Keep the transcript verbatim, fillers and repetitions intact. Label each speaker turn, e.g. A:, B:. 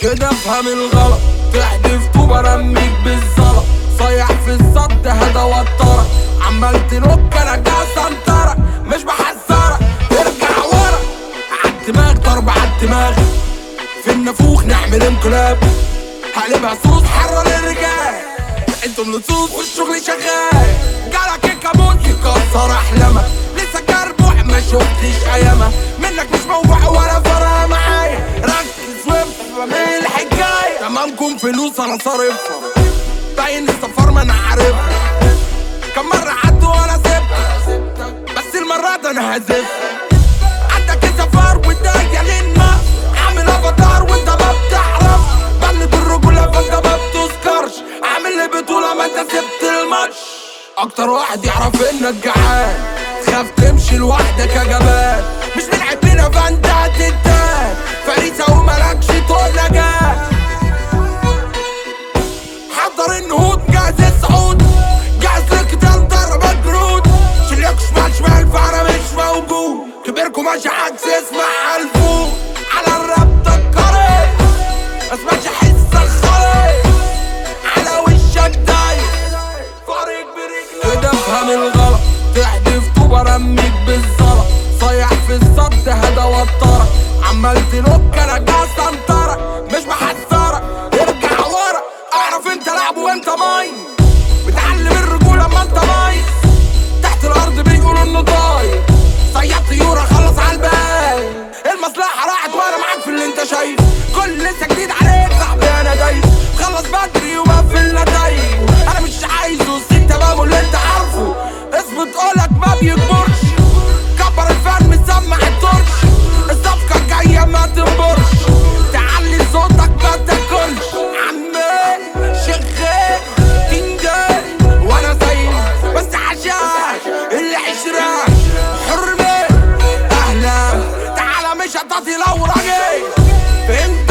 A: كده افهم الغلط، تحدف طوبة رميك بالزلط، صيح في الصد هدا وترك، عمال تنك انا جاي سنطرك، مش بحذرك ارجع ورا، عالدماغ ضرب عالدماغ، في النافوخ نعمل انقلاب، هقلبها صوص حرة للرجال، انتوا اللصوص والشغل شغال، جالك الكابوت يكسر احلامك، لسه كربوح ما شفتش ايامك، منك مش موجوع ولا فرقة معايا، ركز وافهم الحكاية، تمامكم فلوس انا صارفها، باين السفر ما انا عارفها، كم مرة عدوا وانا سبتك، بس المرة دي انا هزفها، عندك السفر والداية للناس، عامل افاتار وانت ما بتعرف، بلد الرجولة فانت ما بتذكرش، عامل لي بطولة ما انت سبت الماتش، اكتر واحد يعرف انك جعان، تخاف تمشي لوحدك يا جبان، مش من عيبنا فانت هتتان، فريسة وملكش تقول نجاة، حضر النهوض جاهز الصعود، جاهز للقتال ضرب الجرود، شليك شمال شمال فانا مش موجود، كبيركم ماشي عكس اسمع الفوق، على الراب تكرر اسمعش حسك خالص، على وشك داير فارق برجلك، كده افهم الغلط، تحدف طوبة رميك بالزلط، صيح في الصد هدا وترك، عمال تنك انا جاي سنطرك، مش بحذرك ارجع ورا، اعرف انت لعب وانت ماي، بتعلم الرجولة اما انت مايس، تحت الارض بيقولوا انه طاير، صياد طيورة خلص عالباقي، المصلحة راحت وانا معاك في اللي انت شايف، كل لسه جديد عليك صاحبي انا دايس، خلص بدري وقفل النتايج، انا مش عايزه السين تمام اللي انت عارفه، اثبت قولك ما بيكبرش، كبر الفن مسمع الترش، الصفقة الجاية ما تنبرش، تعلي صوتك ما تاكلش، عمال شغال تنجال وانا سايب، بس عشان العشرة حرمة اهلا، تعالى مش هتعطي لو راجل، فهمت؟